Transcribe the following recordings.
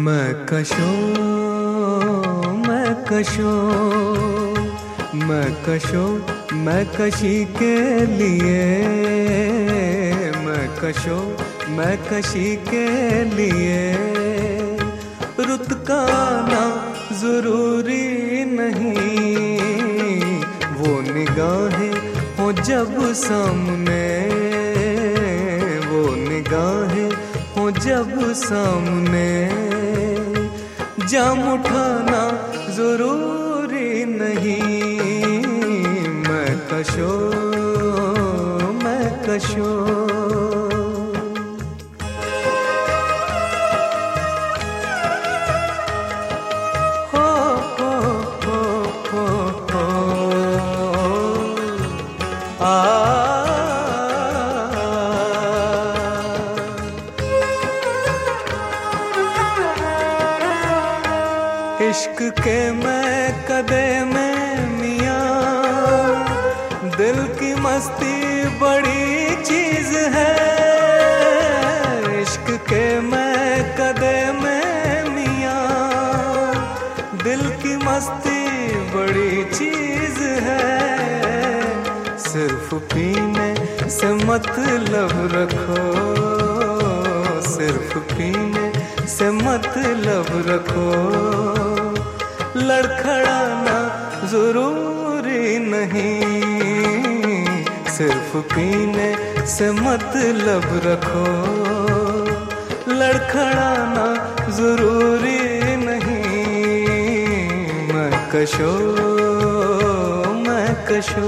मैं कशो, मैं कशो, मैं कशो, मैं कशी के लिए, मैं कशो, मैं कशी के लिए। रुत का आना जरूरी नहीं, वो निगाहें हो जब सामने, वो निगाहें हो जब सामने। जाम उठाना जरूरी नहीं, मैं कशो, मैं कशो। इश्क के मैं कदे में मियाँ, दिल की मस्ती बड़ी चीज है। इश्क के मैं कदे में मियाँ, दिल की मस्ती बड़ी चीज है। सिर्फ पीने से मतलब रखो, सिर्फ पीने से मतलब रखो। लड़खड़ाना जरूरी नहीं, सिर्फ पीने से मतलब रखो। लड़खड़ाना जरूरी नहीं, मैं कशो, मैं कशो।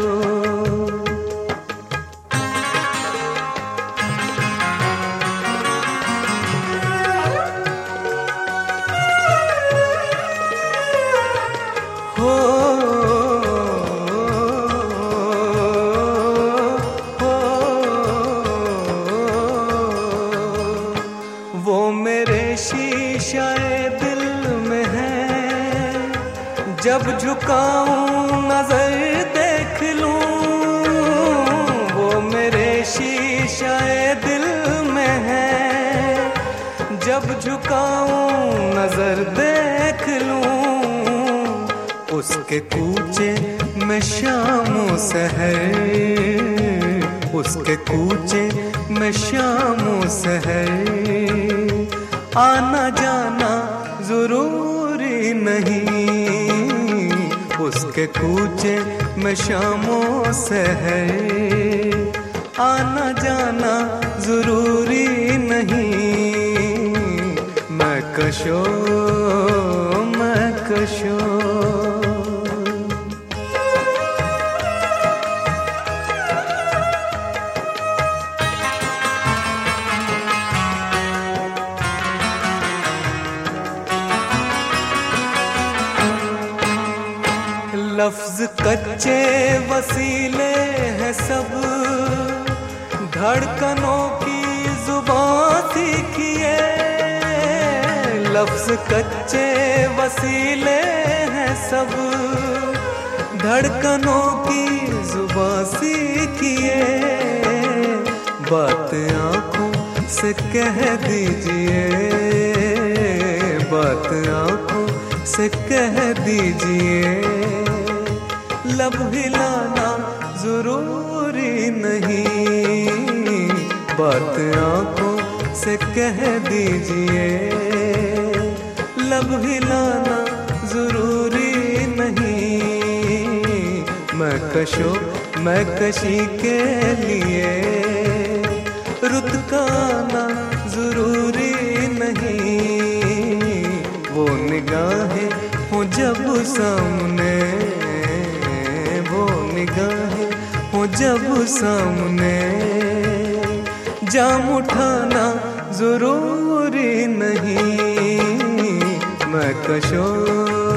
वो मेरे शीशाए दिल में है, जब झुकाऊं नजर देख लूं। वो मेरे शीशाए दिल में है, जब झुकाऊं नजर देख लूं। उसके कूचे में शामों सहर, उसके कूचे में शामों सहर। आना जाना जरूरी नहीं, उसके कूचे में शामों सहर। आना जाना जरूरी नहीं, मैं कशो, मैं कशो। लफ्ज कच्चे वसीले हैं सब, धड़कनों की जुबान सीखिए। लफ्ज कच्चे वसीले हैं सब, धड़कनों की जुबान सीखिए। बात आंखों से कह दीजिए, बात आंखों से कह दीजिए। लब हिलाना जरूरी नहीं, बात आंखों से कह दीजिए। लब हिलाना जरूरी नहीं, मैं कशो, मैं कशी के लिए। रुत का आना जरूरी नहीं, वो निगाहें हो जब सामने, निगाहें हो जब सामने। जाम उठाना जरूरी नहीं, मैं कशो।